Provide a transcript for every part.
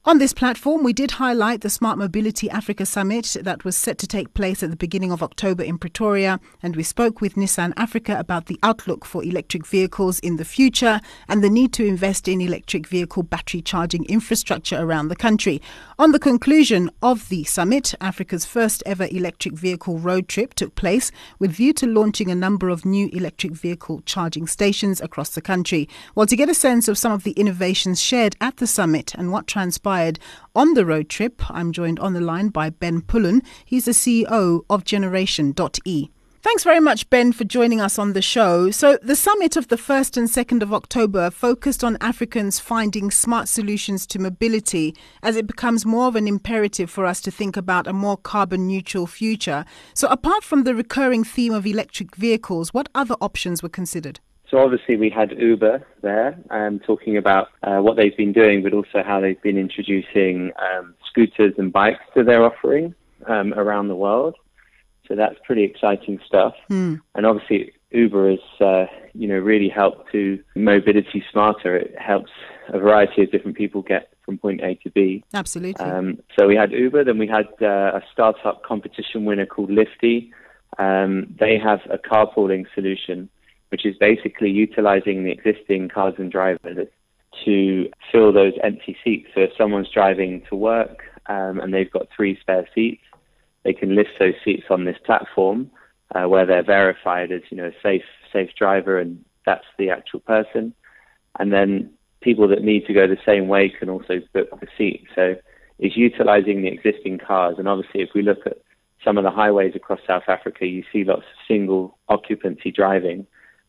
On this platform, we did highlight the Smart Mobility Africa Summit that was set to take place at the beginning of October in Pretoria, and we spoke with Nissan Africa about the outlook for electric vehicles in the future and the need to invest in electric vehicle battery charging infrastructure around the country. On the conclusion of the summit, Africa's first ever electric vehicle road trip took place with view to launching a number of new electric vehicle charging stations across the country. Well, to get a sense of some of the innovations shared at the summit and what transpired on the road trip, I'm joined on the line by Ben Pullen. He's the CEO of Generation.e. Thanks very much, Ben, for joining us on the show. So the summit of the 1st and 2nd of October focused on Africans finding smart solutions to mobility as it becomes more of an imperative for us to think about a more carbon neutral future. So apart from the recurring theme of electric vehicles, what other options were considered? So obviously we had Uber there talking about what they've been doing, but also how they've been introducing scooters and bikes to their offering around the world. So that's pretty exciting stuff. And obviously Uber has really helped to mobility smarter. It helps a variety of different people get from point A to B. Absolutely. So we had Uber, then we had a startup competition winner called Lifty. They have a carpooling solution, which is basically utilizing the existing cars and drivers to fill those empty seats. So if someone's driving to work and they've got 3 spare seats, they can list those seats on this platform where they're verified as, a safe driver, and that's the actual person. And then people that need to go the same way can also book the seat. So it's utilizing the existing cars. And obviously, if we look at some of the highways across South Africa, you see lots of single occupancy driving,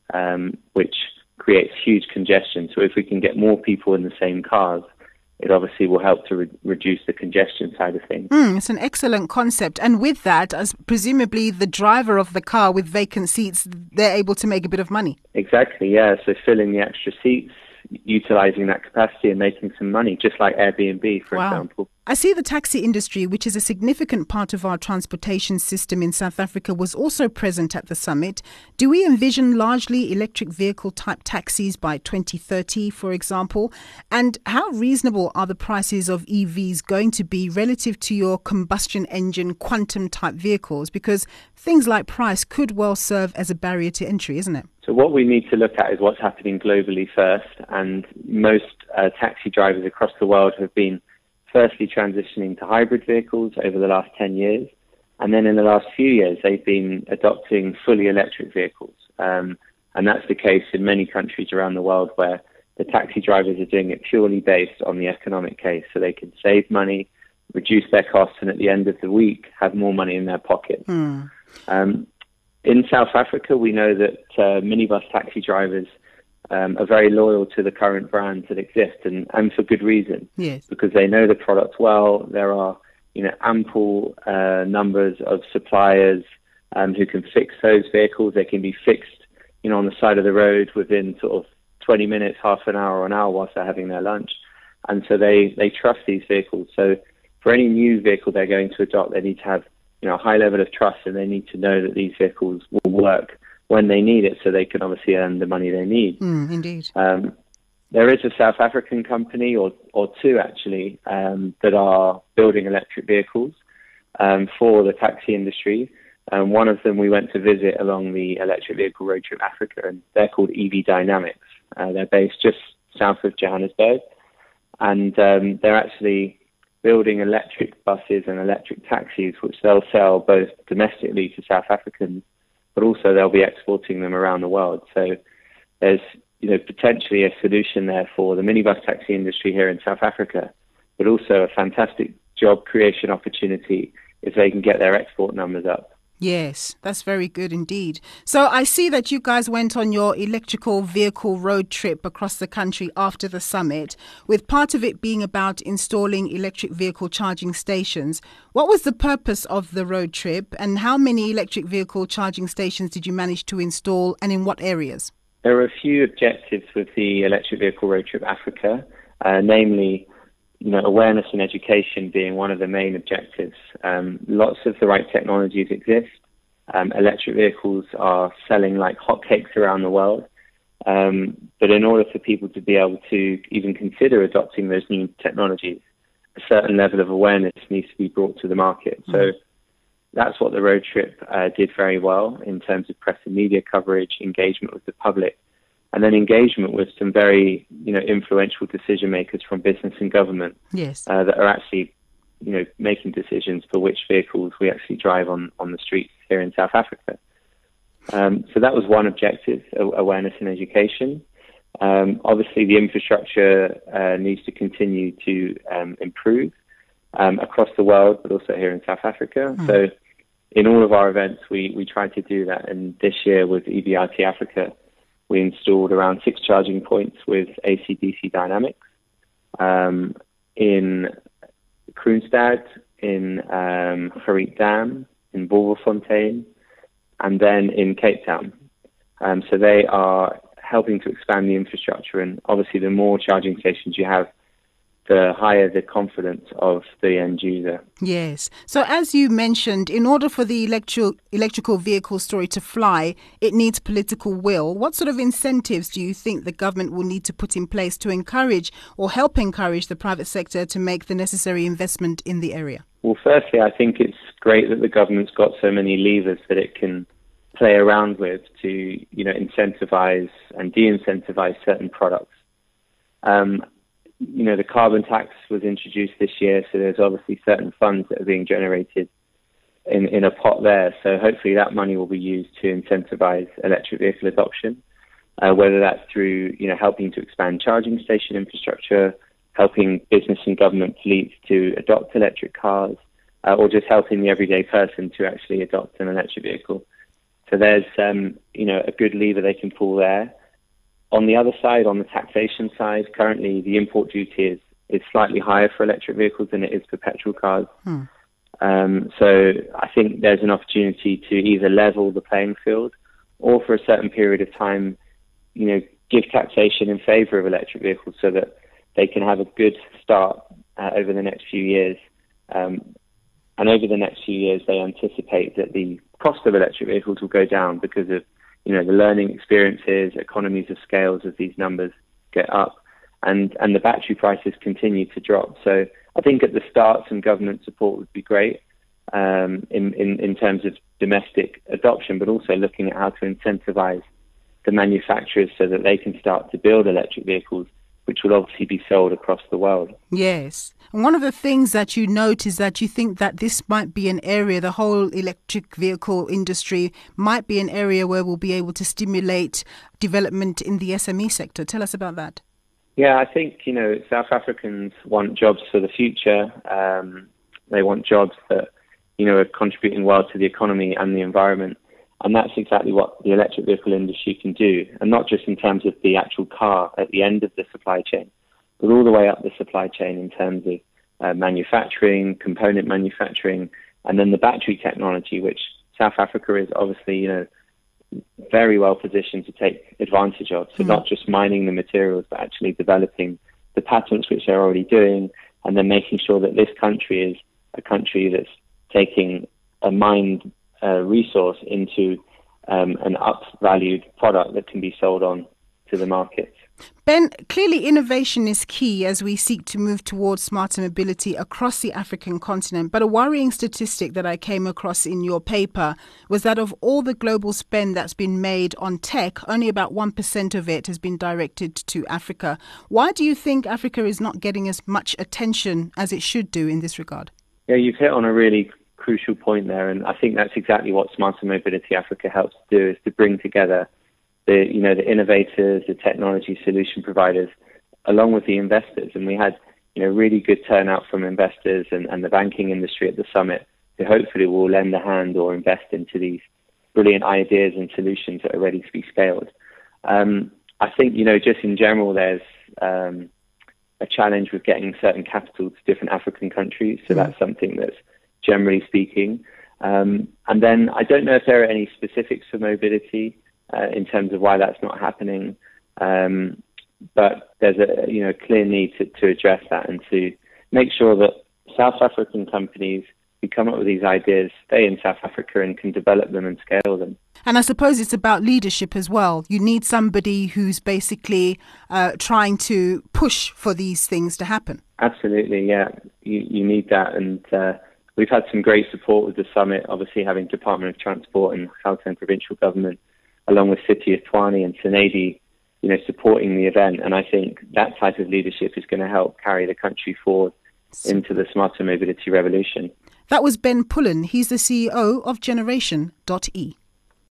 which creates huge congestion. So if we can get more people in the same cars, it obviously will help to reduce the congestion side of things. It's an excellent concept. And with that, as presumably the driver of the car with vacant seats, they're able to make a bit of money. Exactly, yeah. So filling the extra seats, utilizing that capacity and making some money, just like Airbnb, for example. I see the taxi industry, which is a significant part of our transportation system in South Africa, was also present at the summit. Do we envision largely electric vehicle type taxis by 2030, for example? And how reasonable are the prices of EVs going to be relative to your combustion engine quantum type vehicles? Because things like price could well serve as a barrier to entry, isn't it? So what we need to look at is what's happening globally first. And most taxi drivers across the world have been firstly transitioning to hybrid vehicles over the last 10 years. And then in the last few years, they've been adopting fully electric vehicles. And that's the case in many countries around the world where the taxi drivers are doing it purely based on the economic case. So they can save money, reduce their costs, and at the end of the week, have more money in their pocket. In South Africa, we know that minibus taxi drivers are very loyal to the current brands that exist, and for good reason. Yes. Because they know the product well. There are, ample numbers of suppliers who can fix those vehicles. They can be fixed, on the side of the road within sort of 20 minutes, half an hour, or an hour whilst they're having their lunch. And so they trust these vehicles. So for any new vehicle they're going to adopt, they need to have, a high level of trust, and they need to know that these vehicles will work when they need it, so they can obviously earn the money they need. Indeed. There is a South African company, or two actually, that are building electric vehicles for the taxi industry. One of them we went to visit along the Electric Vehicle Road Trip Africa, and they're called EV Dynamics. They're based just south of Johannesburg, and they're actually building electric buses and electric taxis, which they'll sell both domestically to South Africans, but also they'll be exporting them around the world. So there's, potentially a solution there for the minibus taxi industry here in South Africa, but also a fantastic job creation opportunity if they can get their export numbers up. Yes, that's very good indeed. So I see that you guys went on your electrical vehicle road trip across the country after the summit, with part of it being about installing electric vehicle charging stations. What was the purpose of the road trip, and how many electric vehicle charging stations did you manage to install, and in what areas? There are a few objectives with the Electric Vehicle Road Trip Africa, namely awareness and education being one of the main objectives. Lots of the right technologies exist. Electric vehicles are selling like hotcakes around the world. But in order for people to be able to even consider adopting those new technologies, a certain level of awareness needs to be brought to the market. So that's what the road trip did very well in terms of press and media coverage, engagement with the public, and then engagement with some very, influential decision makers from business and government. Yes. That are actually, making decisions for which vehicles we actually drive on the streets here in South Africa. So that was one objective, awareness and education. Obviously, the infrastructure needs to continue to improve across the world, but also here in South Africa. So in all of our events, we try to do that. And this year with EVRT Africa, we installed around 6 charging points with AC/DC dynamics in Kroonstad, in Gerrit Dam, in Wolverfontein, and then in Cape Town. So they are helping to expand the infrastructure, and obviously the more charging stations you have, the higher the confidence of the end user. Yes. So as you mentioned, in order for the electrical vehicle story to fly, it needs political will. What sort of incentives do you think the government will need to put in place to encourage or help encourage the private sector to make the necessary investment in the area? Well, firstly, I think it's great that the government's got so many levers that it can play around with to, incentivize and de-incentivize certain products. The carbon tax was introduced this year, so there's obviously certain funds that are being generated in a pot there. So hopefully that money will be used to incentivize electric vehicle adoption, whether that's through, helping to expand charging station infrastructure, helping business and government fleets to adopt electric cars, or just helping the everyday person to actually adopt an electric vehicle. So there's, a good lever they can pull there. On the other side, on the taxation side, currently the import duty is slightly higher for electric vehicles than it is for petrol cars. So I think there's an opportunity to either level the playing field or for a certain period of time, give taxation in favor of electric vehicles so that they can have a good start over the next few years. And over the next few years, they anticipate that the cost of electric vehicles will go down because of the learning experiences, economies of scales as these numbers get up, and the battery prices continue to drop. So I think at the start, some government support would be great in terms of domestic adoption, but also looking at how to incentivize the manufacturers so that they can start to build electric vehicles, which will obviously be sold across the world. Yes. And one of the things that you note is that you think that this might be an area, the whole electric vehicle industry might be an area where we'll be able to stimulate development in the SME sector. Tell us about that. Yeah, I think, South Africans want jobs for the future. They want jobs that, are contributing well to the economy and the environment. And that's exactly what the electric vehicle industry can do. And not just in terms of the actual car at the end of the supply chain, but all the way up the supply chain in terms of manufacturing, component manufacturing, and then the battery technology, which South Africa is obviously, very well positioned to take advantage of. So not just mining the materials, but actually developing the patents, which they're already doing, and then making sure that this country is a country that's taking a mined resource into an up-valued product that can be sold on to the market. Ben, clearly innovation is key as we seek to move towards smarter mobility across the African continent. But a worrying statistic that I came across in your paper was that of all the global spend that's been made on tech, only about 1% of it has been directed to Africa. Why do you think Africa is not getting as much attention as it should do in this regard? Yeah, you've hit on a really crucial point there, and I think that's exactly what Smarter Mobility Africa helps do, is to bring together the innovators, the technology solution providers, along with the investors. And we had really good turnout from investors and the banking industry at the summit, who hopefully will lend a hand or invest into these brilliant ideas and solutions that are ready to be scaled. I think just in general, there's a challenge with getting certain capital to different African countries. So that's something that's generally speaking. And then I don't know if there are any specifics for mobility in terms of why that's not happening. But there's a clear need to address that and to make sure that South African companies who come up with these ideas stay in South Africa and can develop them and scale them. And I suppose it's about leadership as well. You need somebody who's basically trying to push for these things to happen. Absolutely, yeah. you need that. And we've had some great support with the summit, obviously having Department of Transport and Gauteng provincial government, along with City of Tshwane and Senedi, supporting the event. And I think that type of leadership is going to help carry the country forward into the smarter mobility revolution. That was Ben Pullen. He's the CEO of Generation.e.